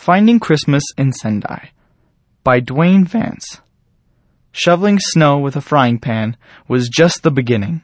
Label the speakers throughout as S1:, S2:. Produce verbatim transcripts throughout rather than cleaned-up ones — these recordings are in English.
S1: Finding Christmas in Sendai by Duane Vance. Shoveling snow with a frying pan was just the beginning.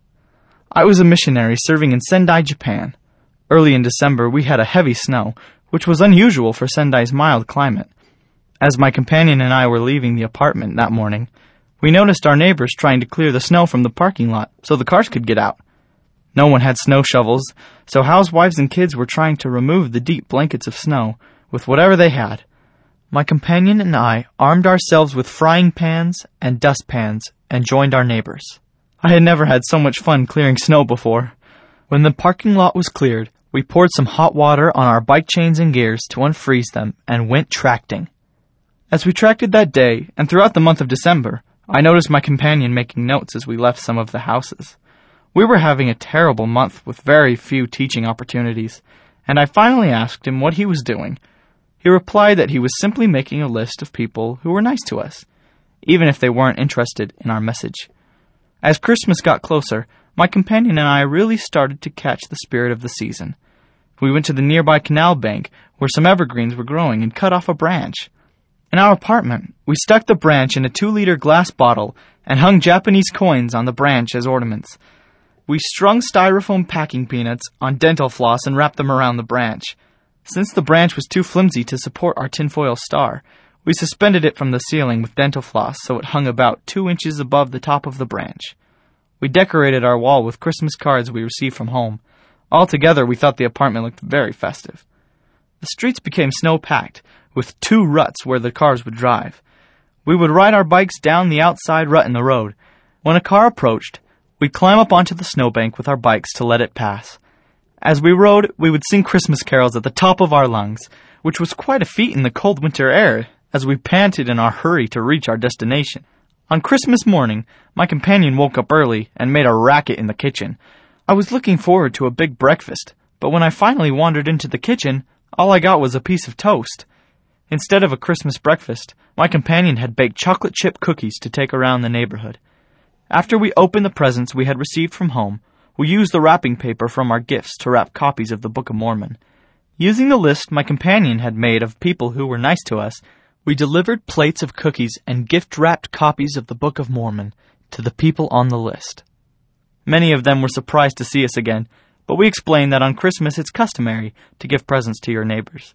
S1: I was a missionary serving in Sendai, Japan. Early in December, we had a heavy snow, which was unusual for Sendai's mild climate. As my companion and I were leaving the apartment that morning, we noticed our neighbors trying to clear the snow from the parking lot so the cars could get out. No one had snow shovels, so housewives and kids were trying to remove the deep blankets of snow with whatever they had. My companion and I armed ourselves with frying pans and dustpans and joined our neighbors. I had never had so much fun clearing snow before. When the parking lot was cleared, we poured some hot water on our bike chains and gears to unfreeze them and went tracting. As we tracted that day, and throughout the month of December, I noticed my companion making notes as we left some of the houses. We were having a terrible month with very few teaching opportunities, and I finally asked him what he was doing. He replied that he was simply making a list of people who were nice to us, even if they weren't interested in our message. As Christmas got closer, my companion and I really started to catch the spirit of the season. We went to the nearby canal bank where some evergreens were growing and cut off a branch. In our apartment, we stuck the branch in a two-liter glass bottle and hung Japanese coins on the branch as ornaments. We strung styrofoam packing peanuts on dental floss and wrapped them around the branch. Since the branch was too flimsy to support our tinfoil star, we suspended it from the ceiling with dental floss so it hung about two inches above the top of the branch. We decorated our wall with Christmas cards we received from home. Altogether, we thought the apartment looked very festive. The streets became snow-packed, with two ruts where the cars would drive. We would ride our bikes down the outside rut in the road. When a car approached, we'd climb up onto the snowbank with our bikes to let it pass. As we rode, we would sing Christmas carols at the top of our lungs, which was quite a feat in the cold winter air, as we panted in our hurry to reach our destination. On Christmas morning, my companion woke up early and made a racket in the kitchen. I was looking forward to a big breakfast, but when I finally wandered into the kitchen, all I got was a piece of toast. Instead of a Christmas breakfast, my companion had baked chocolate chip cookies to take around the neighborhood. After we opened the presents we had received from home, we used the wrapping paper from our gifts to wrap copies of the Book of Mormon. Using the list my companion had made of people who were nice to us, we delivered plates of cookies and gift-wrapped copies of the Book of Mormon to the people on the list. Many of them were surprised to see us again, but we explained that on Christmas it's customary to give presents to your neighbors.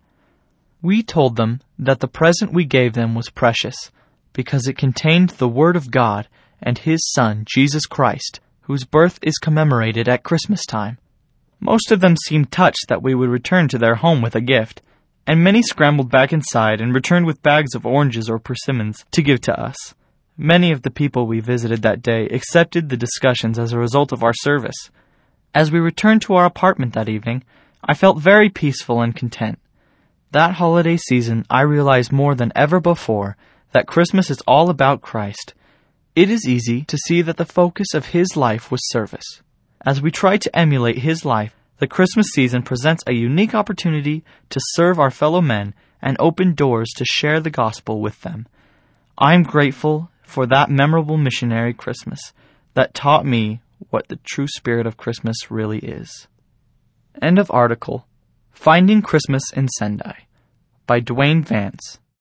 S1: We told them that the present we gave them was precious, because it contained the Word of God and His Son, Jesus Christ, whose birth is commemorated at Christmas time. Most of them seemed touched that we would return to their home with a gift, and many scrambled back inside and returned with bags of oranges or persimmons to give to us. Many of the people we visited that day accepted the discussions as a result of our service. As we returned to our apartment that evening, I felt very peaceful and content. That holiday season, I realized more than ever before that Christmas is all about Christ. It is easy to see that the focus of His life was service. As we try to emulate His life, the Christmas season presents a unique opportunity to serve our fellow men and open doors to share the gospel with them. I'm grateful for that memorable missionary Christmas that taught me what the true spirit of Christmas really is. End of article. Finding Christmas in Sendai by Duane Vance.